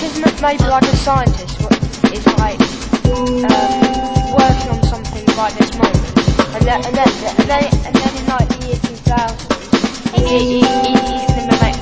because maybe like a scientist is like working on something right this moment, and then in like the year 2000, he's gonna